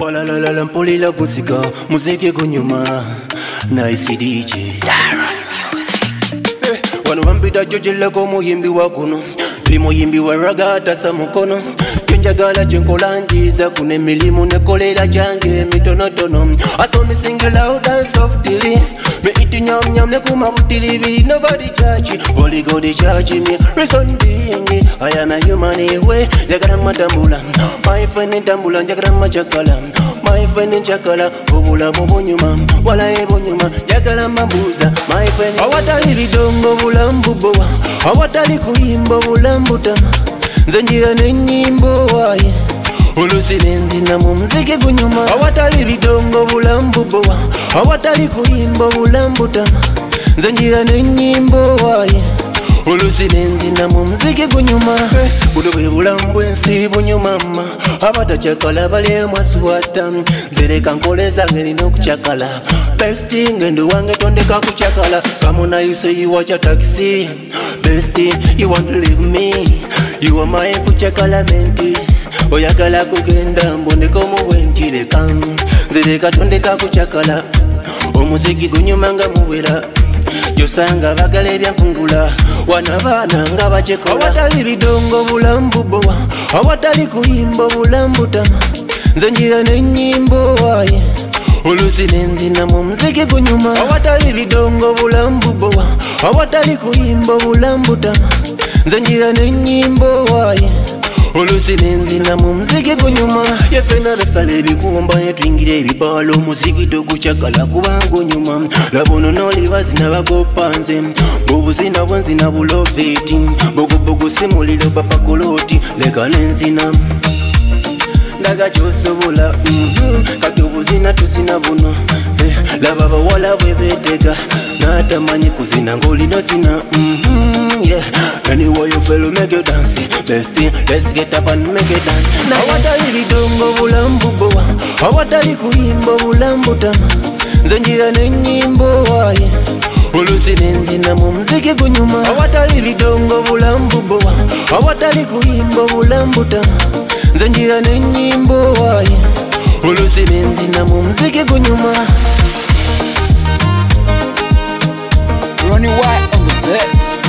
Wala la la la mpulila kusika muziki kunyuma Nice DJ Wanu wampita chochile ko muyimbi wa kuno Li muyimbi wa ragata sa mukono Kenjagala jenkola njiza kune milimu nekolela jange mitonotono Aso me sing loud and softly Me iti nyam nyam ne kuma butili vi nobody judge Holy God they judge me reason being I am a human anyway Jagara matambula My friend in tambula jagara machakala My friend in chakala Obula mubonyuma Wala ebonyuma Jagara mambuza My friend Awatali lidongo bulambu boa Awatali kuimbo bulambu tama Zenjira nenyimbo waye Ulusilenzi na mumziki kunyuma Awatali lidongo bulambu boa Awatali kuimbo bulambu tama Zenjira nenyimbo waye Ulusilenzi na mumziki kunyuma Budobe bulambu ensi bunyumama Abata chakala bale mwasuwata Zereka nkoleza ngeni no kuchakala Bestie ngendo wange tondeka kuchakala Kamona you say you watch a taxi Bestie you want to leave me You are my kuchakala menti Oyagala kugenda mboneko muwentile kam Zereka tondeka kuchakala Omuziki gunyumanga muwera Josanga bagalebya fungula Wanabana nga bacheko Awatali bidongo bulambu boa Awatali kuimbo bulambu tama Zenjira nenyimbo waye Ulusilenzi na mumziki kunyuma Awatali bidongo bulambu boa Awatali kuimbo bulambu tama Zenjira nenyimbo waye Ulusilenzi na mumziki kunyuma Yefena resalebi kuomba yetuingire ebibalo Muziki tokuchakala kubangu nyuma Labono noli bazina bagopanze Bobuzina bwanzina buloveti Bogo simulilo papakoloti Lega nenzina Ndaga chosobola Kati obuzina tuzina buno Laba bawala bwebetega Natamanyi kuzina ngoli no zina Yeah, anyway you feel make you dance Bestie, let's get up and make it dance Awatali bidongo bulambu boa Awatali kuimbo bulambu tama Zenjira nenyimbo waye Ulusilenzi na mumziki kunyuma Awatali bidongo bulambu boa Awatali kuimbo bulambu tama Zenjira nenyimbo waye Ulusilenzi na mumziki kunyuma Ronnie White on the beat.